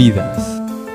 vidas.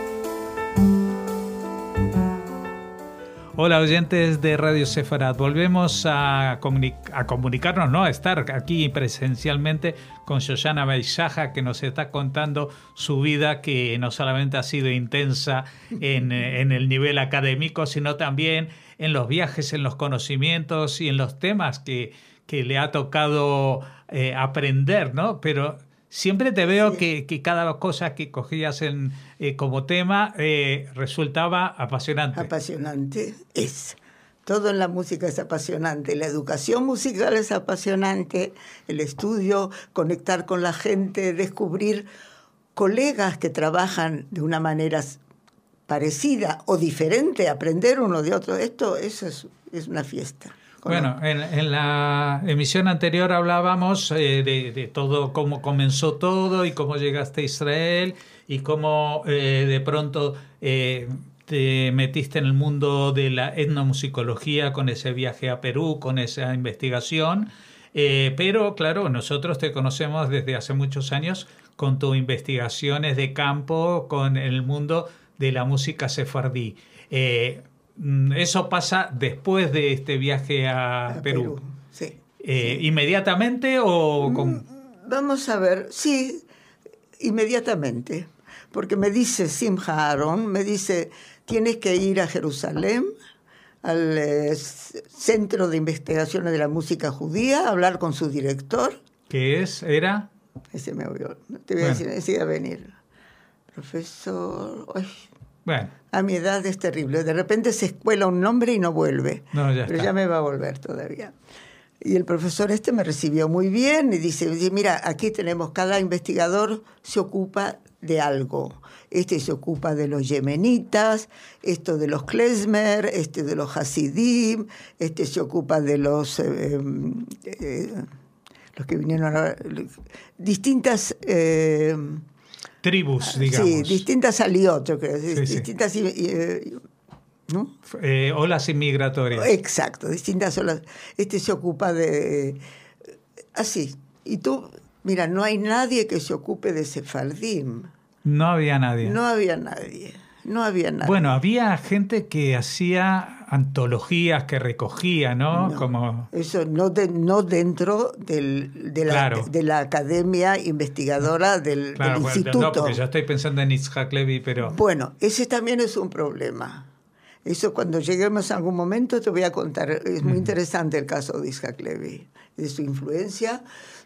Hola oyentes de Radio Sefarat, volvemos a comunicarnos, ¿no? A estar aquí presencialmente con Shoshana Beishaja, que nos está contando su vida, que no solamente ha sido intensa en el nivel académico, sino también en los viajes, en los conocimientos y en los temas que le ha tocado aprender, ¿no? Pero siempre te veo que cada cosa que cogías como tema resultaba apasionante. Apasionante es. Todo en la música es apasionante. La educación musical es apasionante. El estudio, conectar con la gente, descubrir colegas que trabajan de una manera parecida o diferente, aprender uno de otro. Eso es una fiesta. Bueno, en la emisión anterior hablábamos de todo, cómo comenzó todo y cómo llegaste a Israel y cómo de pronto te metiste en el mundo de la etnomusicología con ese viaje a Perú, con esa investigación. Pero claro, nosotros te conocemos desde hace muchos años con tus investigaciones de campo, con el mundo de la música sefardí. ¿Eso pasa después de este viaje a Perú? Sí. ¿Inmediatamente o con...? Vamos a ver, sí, inmediatamente. Porque me dice Simcha Aaron, me dice, tienes que ir a Jerusalén, al Centro de Investigaciones de la Música Judía, a hablar con su director. ¿Qué es? ¿Era? Ese me oyó. Te voy a decir, ese iba a venir. Profesor... Ay. Bueno. A mi edad es terrible. De repente se escuela un nombre y no vuelve. No, ya pero está. Ya me va a volver todavía. Y el profesor me recibió muy bien y dice, mira, aquí tenemos, cada investigador se ocupa de algo. Este se ocupa de los yemenitas, esto de los klezmer, este de los hasidim, este se ocupa de los que vinieron ahora, distintas... tribus, digamos. Sí, distintas aliot, yo creo. Sí, distintas, ¿no? Olas inmigratorias. Exacto, distintas olas. Se ocupa de... Así. Y tú, mira, no hay nadie que se ocupe de sefardim. No había nadie. No había nadie. Bueno, había gente que hacía antologías, que recogía, ¿no? Como... Eso no dentro de la academia investigadora del instituto. No, porque yo estoy pensando en Itzhak Levi, pero... Bueno, ese también es un problema. Eso cuando lleguemos a algún momento te voy a contar. Es muy interesante el caso de Itzhak Levi, de su influencia,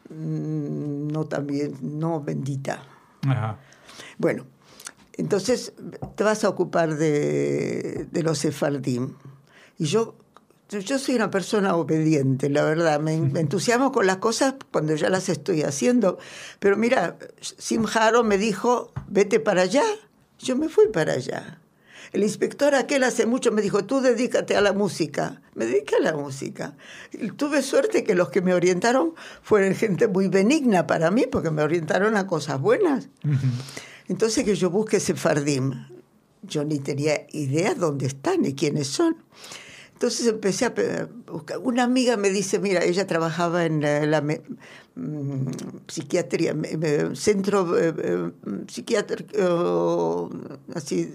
no bendita. Ajá. Bueno, entonces te vas a ocupar de los sefardim. Y yo soy una persona obediente, la verdad. Me entusiasmo con las cosas cuando ya las estoy haciendo. Pero mira, Simcha Aaron me dijo, vete para allá. Yo me fui para allá. El inspector aquel hace mucho me dijo, tú dedícate a la música. Me dediqué a la música. Y tuve suerte que los que me orientaron fueron gente muy benigna para mí, porque me orientaron a cosas buenas. Uh-huh. Entonces que yo busque sefardim. Yo ni tenía idea dónde están ni quiénes son. Entonces empecé a buscar. Una amiga me dice, mira, ella trabajaba en la psiquiatría, centro psiquiátrico, así,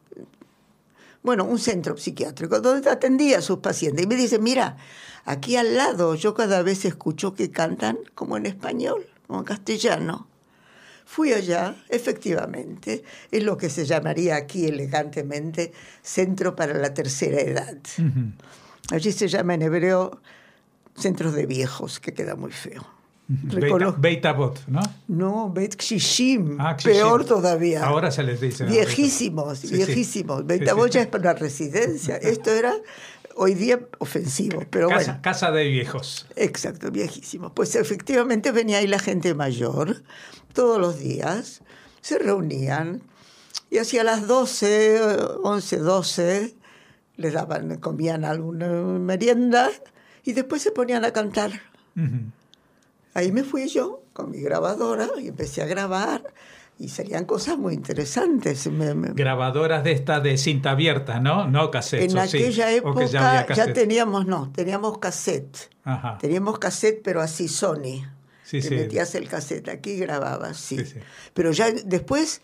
bueno, un centro psiquiátrico, donde atendía a sus pacientes. Y me dice, mira, aquí al lado yo cada vez escucho que cantan como en español, como en castellano. Fui allá, efectivamente, es lo que se llamaría aquí elegantemente Centro para la Tercera Edad. Uh-huh. Allí se llama en hebreo Centros de Viejos, que queda muy feo. Beit Avot, ¿no? No, Beit Kshishim, peor todavía. Ahora se les dice. Viejísimos, viejísimos. Beit Avot ya es para una residencia. Esto era hoy día ofensivo, pero bueno. Casa de viejos. Exacto, viejísimos. Pues efectivamente venía ahí la gente mayor todos los días, se reunían y hacia las 12, 11, 12 les comían alguna merienda y después se ponían a cantar. Uh-huh. Ahí me fui yo con mi grabadora y empecé a grabar y salían cosas muy interesantes. Grabadoras de cinta abierta, ¿no? No cassette. En aquella época ya teníamos cassette. Ajá. Teníamos cassette, pero así Sony. Sí, metías el cassette aquí y grababas, sí. Pero ya después,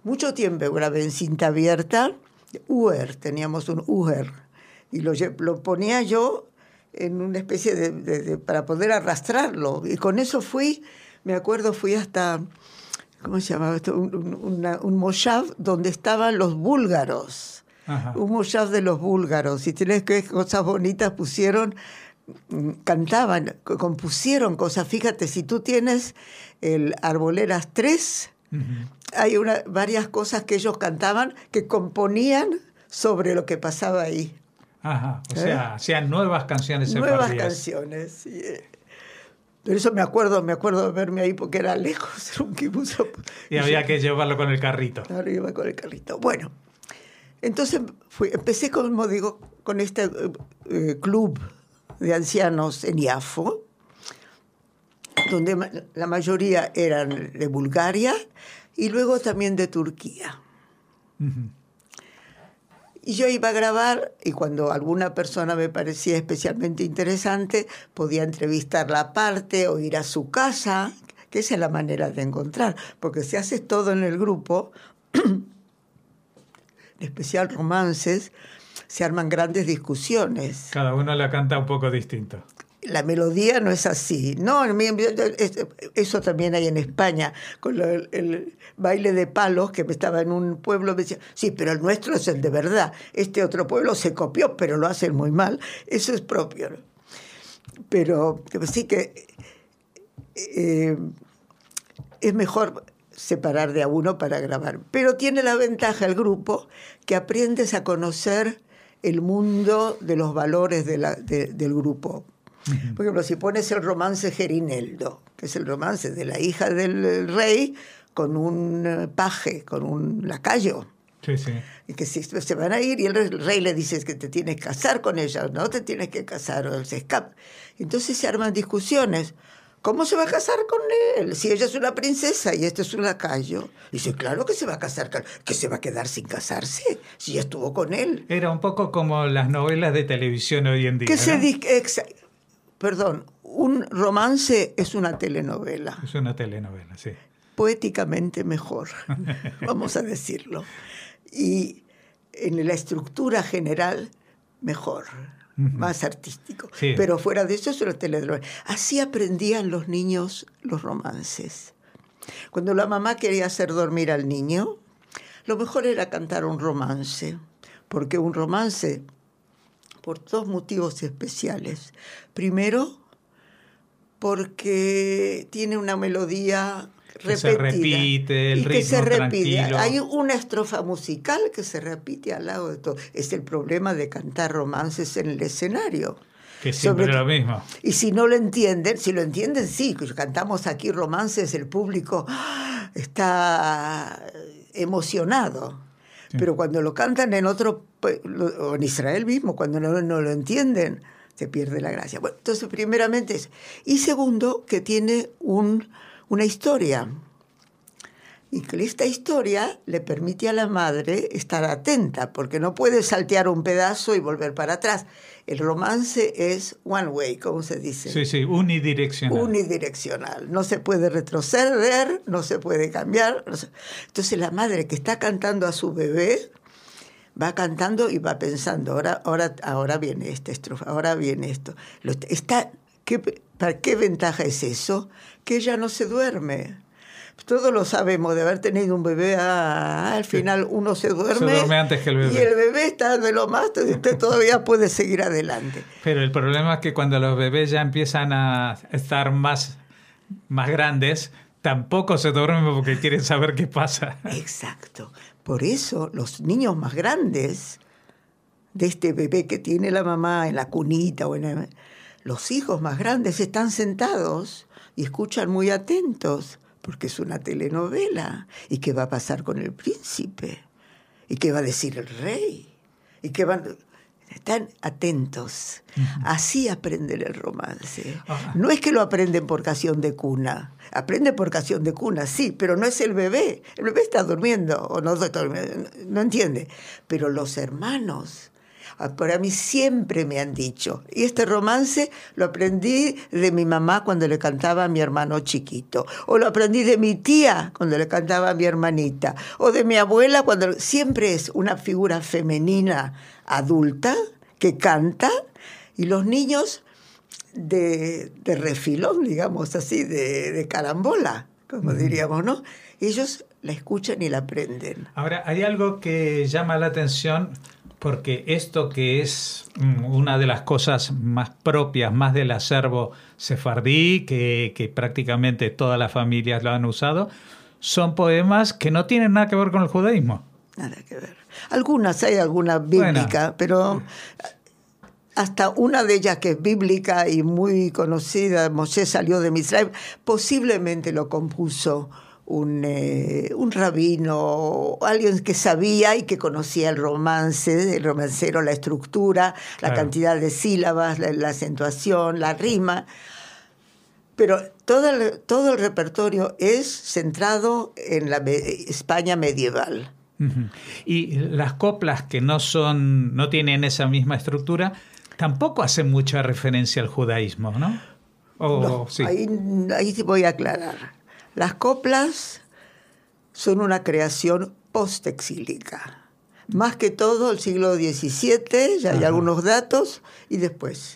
mucho tiempo grabé en cinta abierta, teníamos un Uher, y lo ponía yo en una especie para poder arrastrarlo. Y con eso me acuerdo, fui hasta, ¿cómo se llamaba esto? Un moshav donde estaban los búlgaros. Ajá. Un moshav de los búlgaros. Y tenés que cosas bonitas pusieron, cantaban, compusieron cosas. Fíjate, si tú tienes el Arboleras 3, hay varias cosas que ellos cantaban que componían sobre lo que pasaba ahí. Ajá, o sea, hacían nuevas canciones sefardíes. Nuevas canciones, sí. Por eso me acuerdo de verme ahí porque era lejos, era un kibutz. Y había que llevarlo con el carrito. Ahora iba con el carrito. Bueno, entonces empecé, como digo, con este club de ancianos en Yafo, donde la mayoría eran de Bulgaria y luego también de Turquía. Uh-huh. Y yo iba a grabar, y cuando alguna persona me parecía especialmente interesante, podía entrevistarla aparte o ir a su casa, que esa es la manera de encontrar. Porque si haces todo en el grupo, en especial romances, se arman grandes discusiones. Cada uno la canta un poco distinto. La melodía no es así. No, eso también hay en España, con el baile de palos, que estaba en un pueblo, me decía, sí, pero el nuestro es el de verdad. Este otro pueblo se copió, pero lo hacen muy mal. Eso es propio, ¿no? Pero sí que es mejor separar de a uno para grabar. Pero tiene la ventaja el grupo que aprendes a conocer el mundo de los valores del grupo. Uh-huh. Por ejemplo, si pones el romance Gerineldo, que es el romance de la hija del rey con un paje, con un lacayo. Sí, sí. Y que se van a ir y el rey le dice que te tienes que casar con ella, no te tienes que casar, o se escapa. Entonces se arman discusiones. ¿Cómo se va a casar con él? Si ella es una princesa y este es un lacayo. Dice, claro que se va a casar, que se va a quedar sin casarse, si ya estuvo con él. Era un poco como las novelas de televisión hoy en día, ¿no? Perdón, un romance es una telenovela. Es una telenovela, sí. Poéticamente mejor, vamos a decirlo. Y en la estructura general, mejor, más artístico. Sí. Pero fuera de eso es una telenovela. Así aprendían los niños los romances. Cuando la mamá quería hacer dormir al niño, lo mejor era cantar un romance, porque un romance, por dos motivos especiales. Primero, porque tiene una melodía repetida. Se repite, el ritmo se repite. Tranquilo. Hay una estrofa musical que se repite al lado de todo. Es el problema de cantar romances en el escenario. Que siempre es lo mismo. Y si no lo entienden, si lo entienden, sí. Cantamos aquí romances, el público está emocionado. Sí. Pero cuando lo cantan en otro, o en Israel mismo, cuando no lo entienden, se pierde la gracia. Bueno, entonces, primeramente eso. Y segundo, que tiene una historia. Y que esta historia le permite a la madre estar atenta, porque no puede saltear un pedazo y volver para atrás. El romance es one way, ¿cómo se dice? Sí, sí, unidireccional. Unidireccional. No se puede retroceder, no se puede cambiar. Entonces la madre que está cantando a su bebé va cantando y va pensando, ahora viene esta estrofa, ahora viene esto. ¿Para qué ventaja es eso? Que ella no se duerme. Todos lo sabemos, de haber tenido un bebé, al final uno se duerme. Se duerme antes que el bebé. Y el bebé está de lo más, usted todavía puede seguir adelante. Pero el problema es que cuando los bebés ya empiezan a estar más grandes, tampoco se duermen porque quieren saber qué pasa. Exacto. Por eso los niños más grandes de este bebé que tiene la mamá en la cunita, los hijos más grandes están sentados y escuchan muy atentos. Porque es una telenovela. ¿Y qué va a pasar con el príncipe? ¿Y qué va a decir el rey? ¿Y qué van? Están atentos. Uh-huh. Así aprenden el romance. Uh-huh. No es que lo aprenden por canción de cuna. Aprenden por canción de cuna, sí, pero no es el bebé. El bebé está durmiendo o no entiende. Pero los hermanos Para mí siempre me han dicho. Y este romance lo aprendí de mi mamá cuando le cantaba a mi hermano chiquito. O lo aprendí de mi tía cuando le cantaba a mi hermanita. O de mi abuela cuando... Siempre es una figura femenina adulta que canta y los niños de refilón, digamos así, de carambola, como diríamos, ¿no? Ellos la escuchan y la aprenden. Ahora, hay algo que llama la atención, porque esto que es una de las cosas más propias, más del acervo sefardí, que prácticamente todas las familias lo han usado, son poemas que no tienen nada que ver con el judaísmo. Nada que ver. Hay alguna bíblica, pero hasta una de ellas que es bíblica y muy conocida, Moshe salió de Misraim, posiblemente lo compuso un rabino, alguien que sabía y que conocía el romancero, la estructura, la cantidad de sílabas, la acentuación, la rima. Pero todo el repertorio es centrado en la España medieval. Uh-huh. Y las coplas que no tienen esa misma estructura, tampoco hacen mucha referencia al judaísmo, ¿no? No, sí. Ahí te voy a aclarar. Las coplas son una creación post-exílica. Más que todo el siglo XVII, ya hay algunos datos, y después.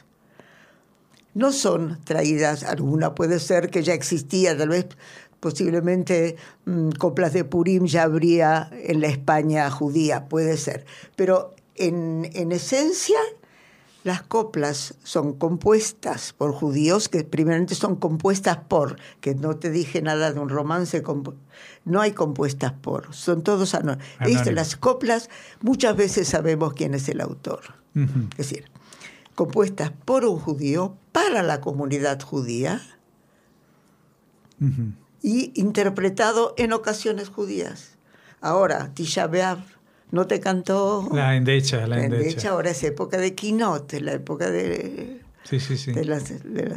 No son traídas, alguna puede ser que ya existía, tal vez posiblemente coplas de Purim ya habría en la España judía, puede ser. Pero en esencia, las coplas son compuestas por judíos, que primeramente son compuestas por, que no te dije nada de un romance, no hay compuestas por, son todos anónimos. Las coplas, muchas veces sabemos quién es el autor. Uh-huh. Es decir, compuestas por un judío, para la comunidad judía, uh-huh, y interpretado en ocasiones judías. Ahora, Tisha B'Av, ¿no te cantó? La endecha. Ahora es época de Quinot, la época de... Sí. De las,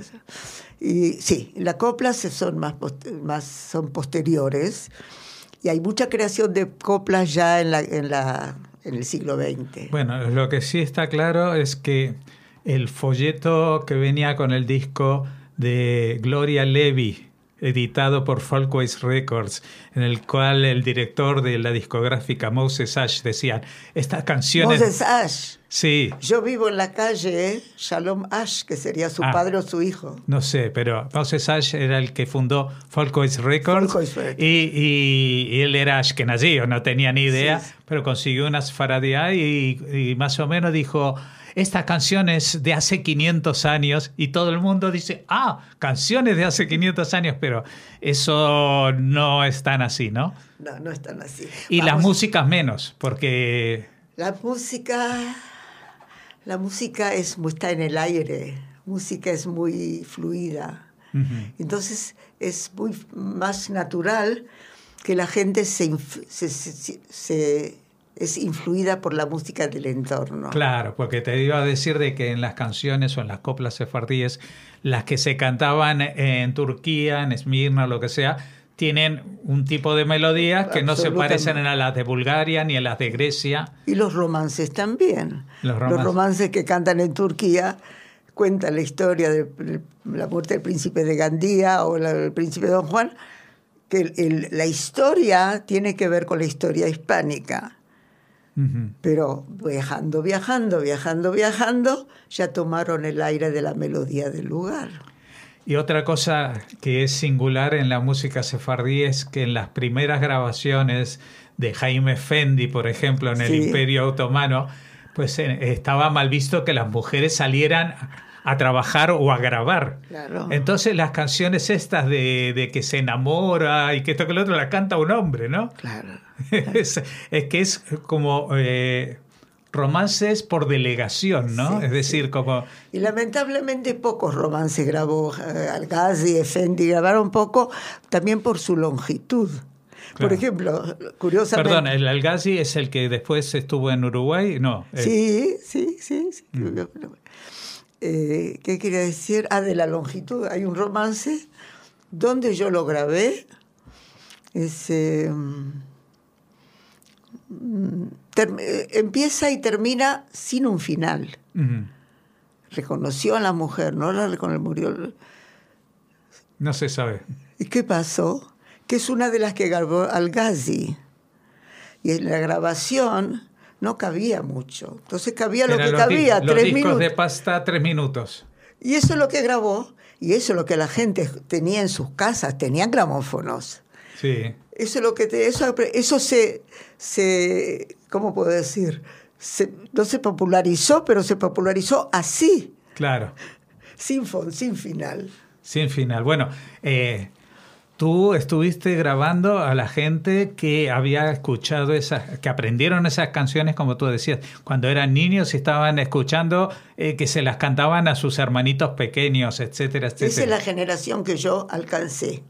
y sí, las coplas son son posteriores, y hay mucha creación de coplas ya en el siglo XX. Bueno, lo que sí está claro es que el folleto que venía con el disco de Gloria Levy, editado por Folkways Records, en el cual el director de la discográfica Moses Ash decía, estas canciones... Moses Ash. Sí. Yo vivo en la calle Shalom Ash, que sería su padre o su hijo. No sé, pero Moses Ash era el que fundó Folkways Records. Y él era ashkenazí, no tenía ni idea, sí. Pero consiguió una sefardía y más o menos dijo... Esta canción es de hace 500 años y todo el mundo dice, canciones de hace 500 años, pero eso no es tan así, ¿no? No es tan así. Y las músicas menos, porque... La música está en el aire, música es muy fluida. Uh-huh. Entonces es muy más natural que la gente es influida por la música del entorno. Claro, porque te iba a decir de que en las canciones o en las coplas sefardíes, las que se cantaban en Turquía, en Esmirna, lo que sea, tienen un tipo de melodías que no se parecen a las de Bulgaria ni a las de Grecia. Y los romances también. Los romances que cantan en Turquía cuentan la historia de la muerte del príncipe de Gandía o el príncipe Don Juan, que la historia tiene que ver con la historia hispánica. Uh-huh. Pero viajando, ya tomaron el aire de la melodía del lugar. Y otra cosa que es singular en la música sefardí es que en las primeras grabaciones de Jaime Efendi, por ejemplo, en el Imperio Otomano, pues estaba mal visto que las mujeres salieran a trabajar o a grabar. Claro. Entonces las canciones estas de que se enamora y que esto que lo otro la canta un hombre, ¿no? Claro. Es que es como romances por delegación, ¿no? Sí, es decir, como... Y lamentablemente pocos romances grabó Algazi, Efendi, grabaron poco también por su longitud. Claro. Por ejemplo, curiosamente... Perdón, el Algazi es el que después estuvo en Uruguay, ¿no? Sí. ¿Qué quería decir? De la longitud. Hay un romance donde yo lo grabé. empieza y termina sin un final. Ujú. Reconoció a la mujer, no la murió. No se sabe. ¿Y qué pasó? Que es una de las que grabó Al-Ghazi. Y en la grabación no cabía mucho. Entonces cabía lo que cabía, los 3 discos minutos. de pasta, 3 minutos. Y eso es lo que grabó. Y eso es lo que la gente tenía en sus casas. Tenían gramófonos. Sí. Eso es lo que eso se ¿cómo puedo decir? No se popularizó, pero se popularizó así. Claro. Sin final. Sin final. Bueno, tú estuviste grabando a la gente que había escuchado que aprendieron esas canciones, como tú decías, cuando eran niños y estaban escuchando que se las cantaban a sus hermanitos pequeños, etcétera, etcétera. Esa es la generación que yo alcancé.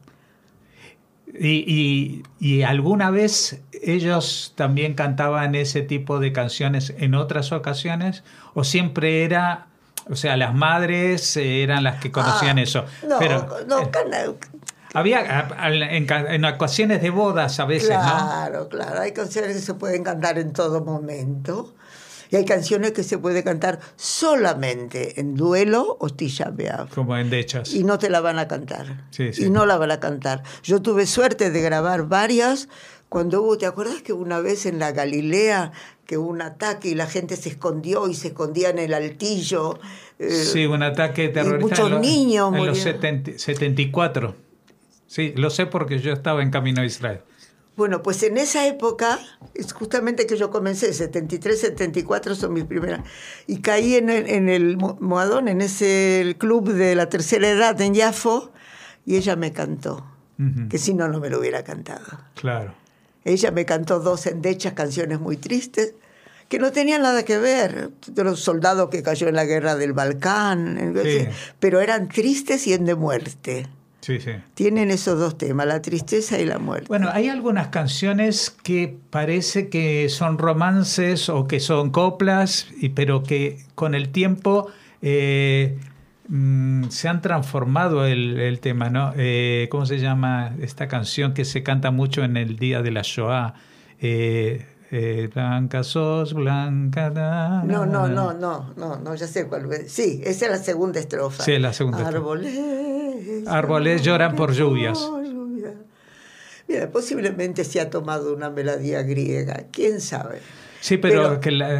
¿Y alguna vez ellos también cantaban ese tipo de canciones en otras ocasiones? ¿O siempre era, o sea, las madres eran las que conocían eso? No, pero, había en ocasiones de bodas a veces, claro, ¿no? Claro. Hay canciones que se pueden cantar en todo momento. Y hay canciones que se puede cantar solamente en duelo o Tisha B'Av. Como en Dechas. Y no te la van a cantar. Sí, sí. Y no la van a cantar. Yo tuve suerte de grabar varias. Cuando hubo, ¿te acuerdas que una vez en la Galilea que hubo un ataque y la gente se escondió y se escondía en el altillo? Sí, un ataque terrorista. Muchos niños en los murieron. 74. Sí, lo sé porque yo estaba en camino a Israel. Bueno, pues en esa época, es justamente que yo comencé, 73, 74 son mis primeras, y caí en el Moadón, en ese club de la tercera edad en Yafo, y ella me cantó, que si no, no me lo hubiera cantado. Claro. Ella me cantó 2 endechas, canciones muy tristes, que no tenían nada que ver, de los soldados que cayó en la guerra del Balcán, Sí. Pero eran tristes y en de muerte. Sí, sí. Tienen esos 2 temas, la tristeza y la muerte. Bueno, hay algunas canciones que parece que son romances o que son coplas, pero que con el tiempo se han transformado el tema, ¿no? ¿Cómo se llama esta canción que se canta mucho en el día de la Shoah? Blanca sos, blanca... No, ya sé cuál es. Sí, esa es la segunda estrofa. Sí, la segunda Árboles lloran por lluvias. Mira, posiblemente se ha tomado una melodía griega, quién sabe. Sí, pero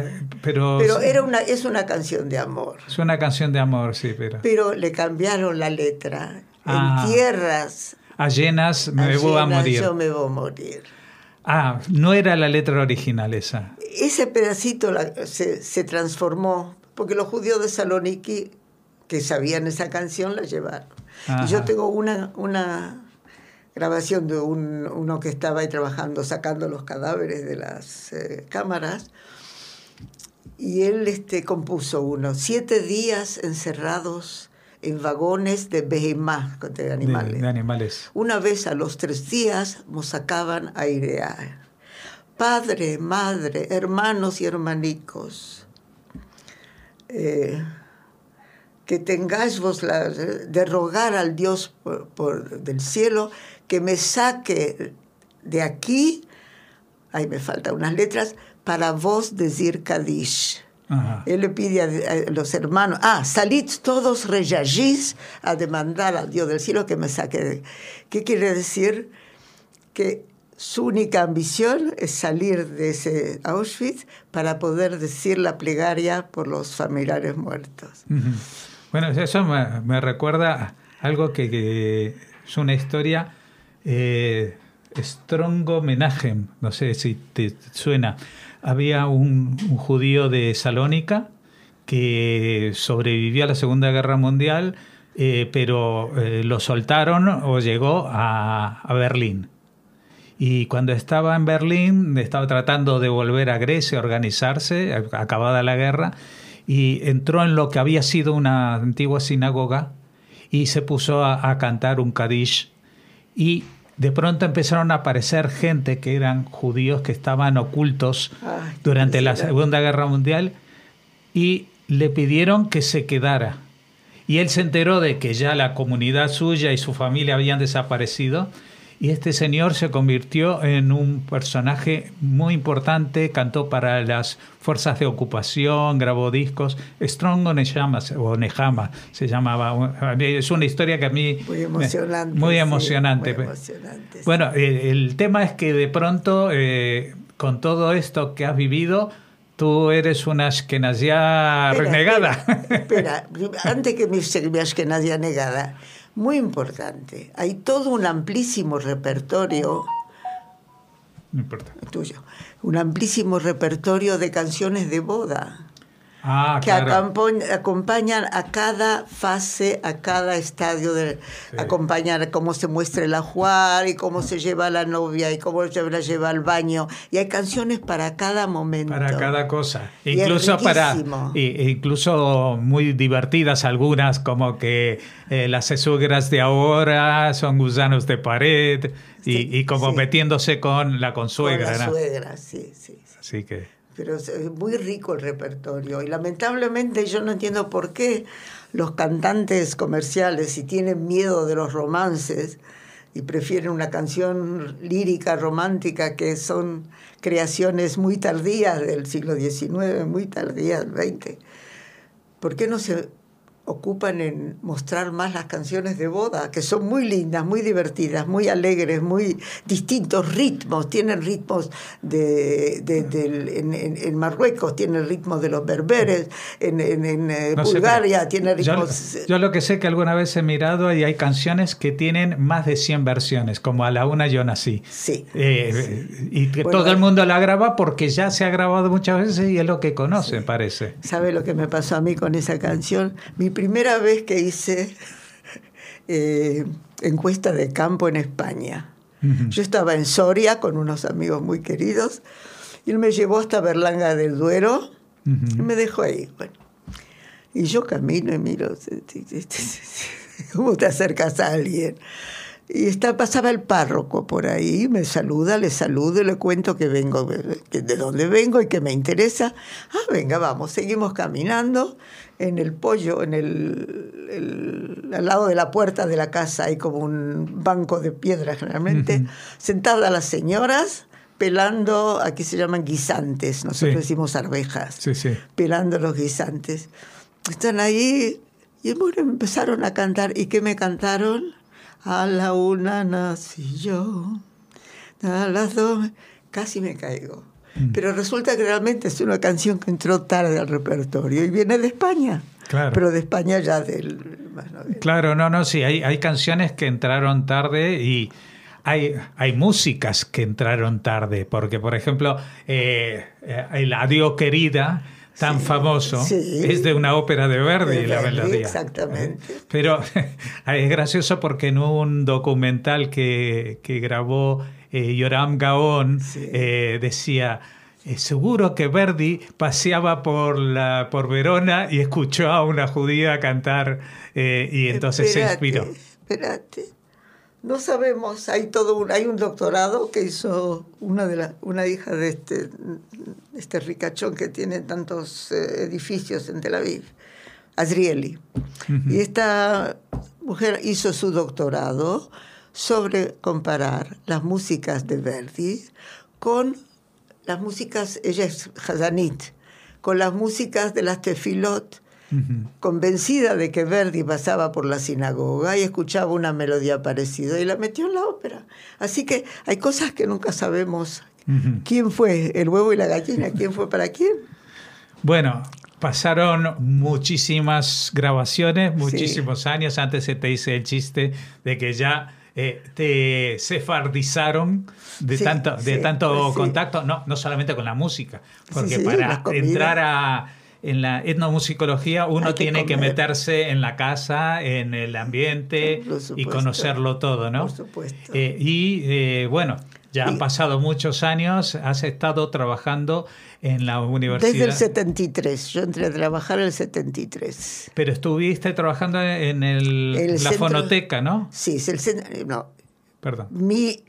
es una canción de amor. Es una canción de amor, sí, pero le cambiaron la letra. En tierras allenas me voy a morir. Yo me voy a morir. No era la letra original esa. Ese pedacito se transformó, porque los judíos de Saloniki que sabían esa canción la llevaron. Ajá. Y yo tengo una grabación de uno que estaba ahí trabajando, sacando los cadáveres de las cámaras, y él compuso 7 días encerrados en vagones de behemá, de animales. De animales. Una vez a los 3 días nos sacaban a airear. Padre, madre, hermanos y hermanicos, que tengáis vos de rogar al Dios del cielo que me saque de aquí, ahí me faltan unas letras, para vos decir Kadish. Ajá. Él le pide a los hermanos, salid todos, reyagís, a demandar al Dios del cielo que me saque. ¿Qué quiere decir? Que su única ambición es salir de ese Auschwitz para poder decir la plegaria por los familiares muertos. Uh-huh. Bueno, eso me recuerda algo que es una historia, Strongo Menachem, no sé si te suena. Había un judío de Salónica que sobrevivió a la Segunda Guerra Mundial, pero lo soltaron o llegó a Berlín. Y cuando estaba en Berlín, estaba tratando de volver a Grecia, organizarse, acabada la guerra, y entró en lo que había sido una antigua sinagoga y se puso a cantar un Kadish. Y de pronto empezaron a aparecer gente que eran judíos que estaban ocultos durante la Segunda Guerra Mundial y le pidieron que se quedara. Y él se enteró de que ya la comunidad suya y su familia habían desaparecido y este señor se convirtió en un personaje muy importante, cantó para las fuerzas de ocupación, grabó discos. Strong o Nehama se llamaba. Es una historia que a mí... Muy emocionante. Muy emocionante. Sí, muy emocionante, sí. Bueno, el tema es que de pronto, con todo esto que has vivido, tú eres una ashkenazía renegada. Espera, antes que mi ashkenazía negada, muy importante, hay todo un amplísimo repertorio, No importa. tuyo, un amplísimo repertorio de canciones de boda. Que claro. acompañan a cada fase, a cada estadio, acompañan cómo se muestra el ajuar y cómo se lleva a la novia y cómo se la lleva al baño. Y hay canciones para cada momento. Para cada cosa. Y Incluso muy divertidas algunas, como que las suegras de ahora son gusanos de pared y como metiéndose con la consuegra. Con la ¿no? suegra, sí. Así que... Pero es muy rico el repertorio y lamentablemente yo no entiendo por qué los cantantes comerciales, si tienen miedo de los romances y prefieren una canción lírica, romántica, que son creaciones muy tardías del siglo XIX, muy tardías del XX, ¿por qué no se ocupan en mostrar más las canciones de boda, que son muy lindas, muy divertidas, muy alegres, muy distintos ritmos? Tienen ritmos en Marruecos, tienen ritmos de los berberes, en Bulgaria tienen ritmos... Yo lo que sé que alguna vez he mirado y hay canciones que tienen más de 100 versiones, como A la una yo nací. Sí. Y que todo el mundo la graba porque ya se ha grabado muchas veces y es lo que conocen, parece. ¿Sabe lo que me pasó a mí con esa canción? Mi primera vez que hice encuesta de campo en España. Uh-huh. Yo estaba en Soria con unos amigos muy queridos y él me llevó hasta Berlanga del Duero y me dejó ahí. Bueno, y yo camino y miro, ¿cómo te acercas a alguien? Y pasaba el párroco por ahí, me saluda, le saludo y le cuento que vengo, de dónde vengo y que me interesa. Venga, vamos, seguimos caminando. En el pollo, al lado de la puerta de la casa hay como un banco de piedra generalmente, sentadas las señoras pelando, aquí se llaman guisantes, nosotros decimos arvejas, pelando los guisantes. Están ahí y bueno, empezaron a cantar. ¿Y qué me cantaron? A la una nací yo, a las dos... Casi me caigo. Pero resulta que realmente es una canción que entró tarde al repertorio y viene de España. Claro. Pero de España ya del... Claro, sí, hay canciones que entraron tarde y hay músicas que entraron tarde, porque por ejemplo, el Adiós querida, tan famoso, es de una ópera de Verdi, la melodía. Exactamente. Pero es gracioso porque en un documental que grabó Yoram Gaon decía, seguro que Verdi paseaba por Verona y escuchó a una judía cantar y entonces se inspiró. Espérate. No sabemos, hay un doctorado que hizo una hija de este ricachón que tiene tantos edificios en Tel Aviv, Azrieli. Uh-huh. Y esta mujer hizo su doctorado sobre comparar las músicas de Verdi con las músicas, ella es Hazanit, con las músicas de las tefilot, convencida de que Verdi pasaba por la sinagoga y escuchaba una melodía parecida y la metió en la ópera. Así que hay cosas que nunca sabemos. ¿Quién fue el huevo y la gallina? ¿Quién fue para quién? Bueno, pasaron muchísimas grabaciones, muchísimos años. Antes se te hice el chiste de que ya te sefardizaron de tanto contacto, no solamente con la música, porque para entrar en la etnomusicología uno tiene que meterse en la casa, en el ambiente y conocerlo todo, ¿no? Por supuesto. Bueno, ya han pasado muchos años, has estado trabajando en la universidad. Desde el 73, yo entré a trabajar en el 73. Pero estuviste trabajando en la fonoteca, ¿no? Sí, es el centro. No. Perdón. Mi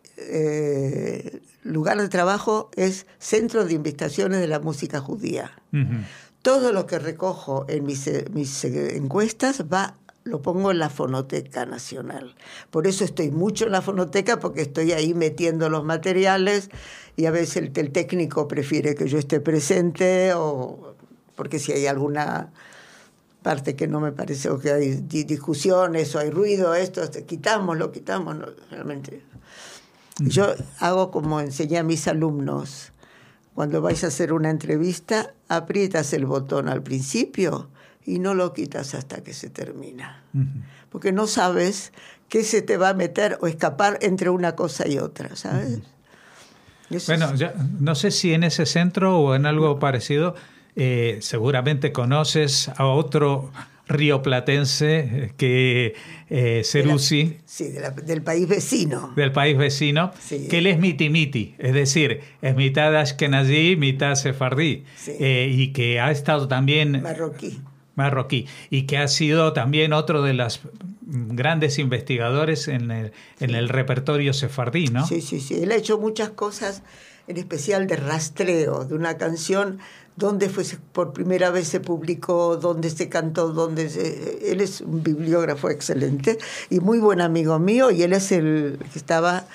lugar de trabajo es Centro de Investigaciones de la Música Judía. Uh-huh. Todo lo que recojo en mis encuestas va lo pongo en la Fonoteca Nacional. Por eso estoy mucho en la fonoteca, porque estoy ahí metiendo los materiales y a veces el técnico prefiere que yo esté presente, o porque si hay alguna parte que no me parece, o que hay discusiones o hay ruido, esto, lo quitamos, no, realmente. Yo hago como enseñé a mis alumnos: cuando vais a hacer una entrevista, aprietas el botón al principio y no lo quitas hasta que se termina. Porque no sabes qué se te va a meter o escapar entre una cosa y otra, ¿sabes? Bueno, ya, no sé si en ese centro o en algo parecido, seguramente conoces a otro rioplatense que Seruzzi. Sí, del país vecino. Del país vecino, sí. Que él es miti-miti, es decir, es mitad ashkenazí, mitad sefardí, sí. Y que ha estado también... Marroquí, y que ha sido también otro de los grandes investigadores en el repertorio sefardí, ¿no? Sí. Él ha hecho muchas cosas, en especial de rastreo de una canción, dónde por primera vez se publicó, dónde se cantó, él es un bibliógrafo excelente y muy buen amigo mío, y él es el que estaba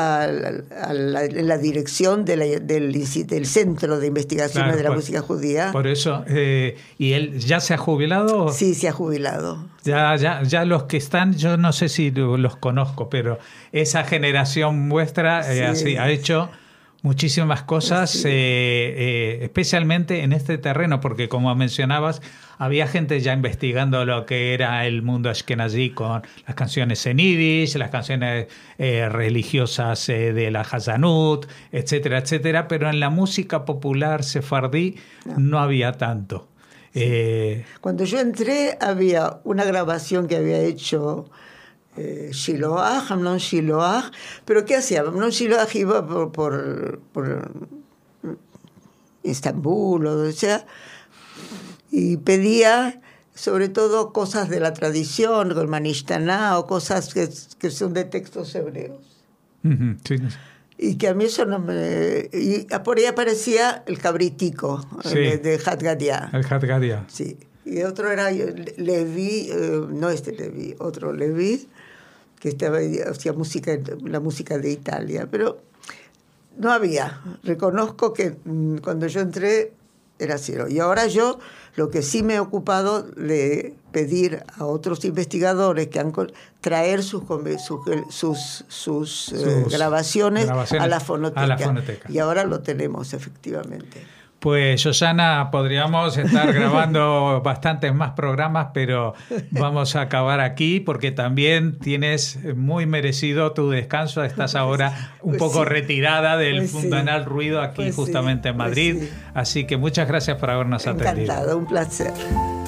en la dirección del Centro de Investigaciones de la Música Judía. Por eso, ¿y él ya se ha jubilado? Sí, se ha jubilado. Ya los que están, yo no sé si los conozco, pero esa generación vuestra ha hecho muchísimas cosas, sí. Especialmente en este terreno, porque como mencionabas, había gente ya investigando lo que era el mundo ashkenazí con las canciones en yiddish, las canciones religiosas de la Hazanut, etcétera, etcétera, pero en la música popular sefardí no había tanto. Sí. Cuando yo entré había una grabación que había hecho Shiloach, Amnon Shiloach, pero ¿qué hacía? Amnon Shiloach iba por Estambul, o sea, y pedía sobre todo cosas de la tradición, el Manishtaná, o cosas que son de textos hebreos. Sí. Y que a mí eso no me... Y por ahí aparecía el cabritico, sí. de Hat Gadia. El Hat Gadia. Sí. Y otro era Levi, otro Levi, que hacía la música de Italia, pero no había. Reconozco que cuando yo entré era cero. Y ahora yo lo que sí me he ocupado de pedir a otros investigadores que han traer sus grabaciones a la fonoteca. Y ahora lo tenemos, efectivamente. Pues, Shoshana, podríamos estar grabando bastantes más programas, pero vamos a acabar aquí porque también tienes muy merecido tu descanso. Estás ahora un poco retirada del fundanal ruido aquí justamente en Madrid. Así que muchas gracias por habernos atendido. Encantado, un placer.